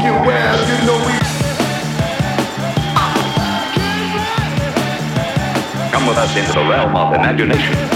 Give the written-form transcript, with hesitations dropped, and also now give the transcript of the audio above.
get wild, you know we. Come with us into the realm of imagination.